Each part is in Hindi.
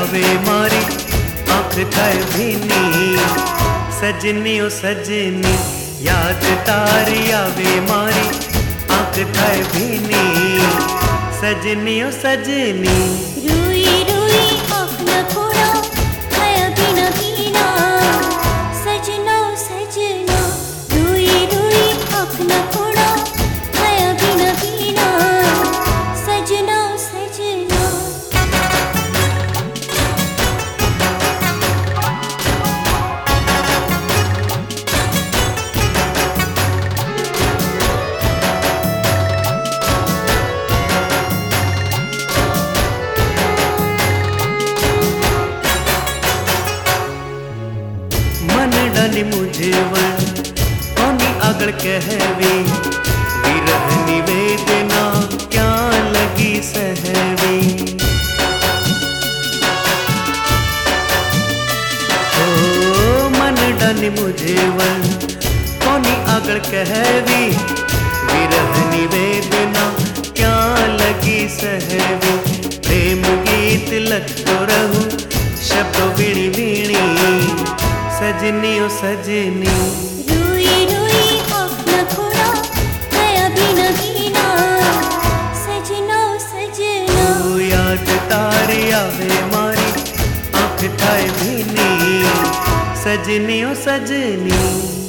आवे मारी आँख थाए भीनी, सजनी ओ सजनी याद तारी आवे मारी आँख थाए भीनी, सजनी ओ सजनी। रोई रोई आँख न खोड़ा थाया भीना भीना, सजना ओ सजना। रोई रोई आँख न खोड़ा थाया भीना भीना, सजना ओ सजना। मन डाली मुझे वन कोनी आगल कहवी, विरह निवेदना क्या लगी सहवी। ओ मन डाली मुझे वन कोनी आगल कहवी, विरह निवेदना क्या लगी सहवी। प्रेम गीत लगतो रहूं शब्दों वीणी वीणी, सजनी ओ सजनी। रोई रोई आँख न खोड़ा थाया भीना भीना, सजना ओ सजना। ओ याद तारी आवे मारी आँख थाए भीनी, सजनी ओ सजनी।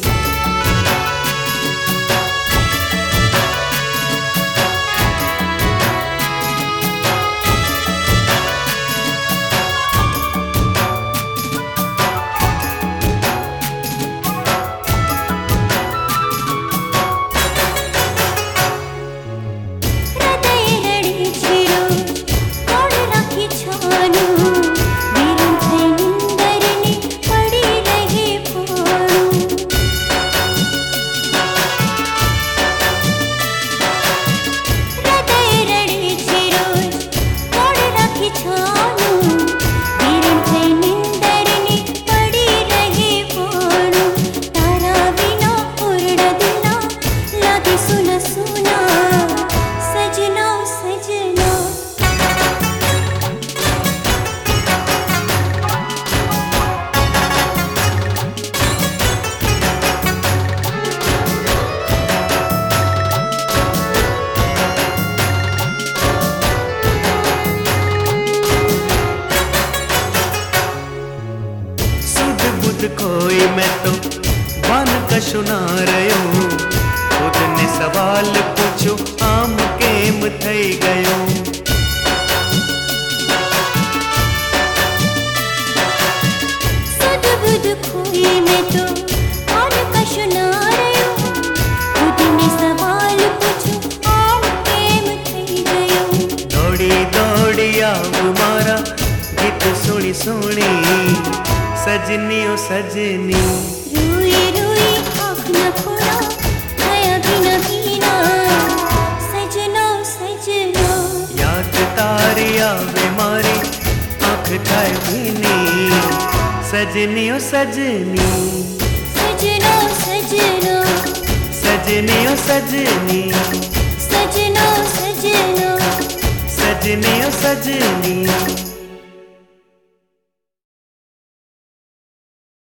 कोई मैं तो बन कशुना रयो, खुद ने सवाल पूछो आम केम थई गयो। सद बुद खोई मैं तो बन कशुना रयो, खुद ने सवाल पूछो आम केम थई गयो। दौड़ी दौड़ी आव मारा गीत सुनी सुनी, सजनी ओ सजनी। रोई रोई आँख न खोड़ा थाया भीना भीना, सजना ओ सजना। याद तारी आवे मारी आँख थाए भीनी, सजनी ओ सजनी। सजना ओ सजना, सजनी ओ सजनी। सजना ओ सजना, सजनी ओ सजनी।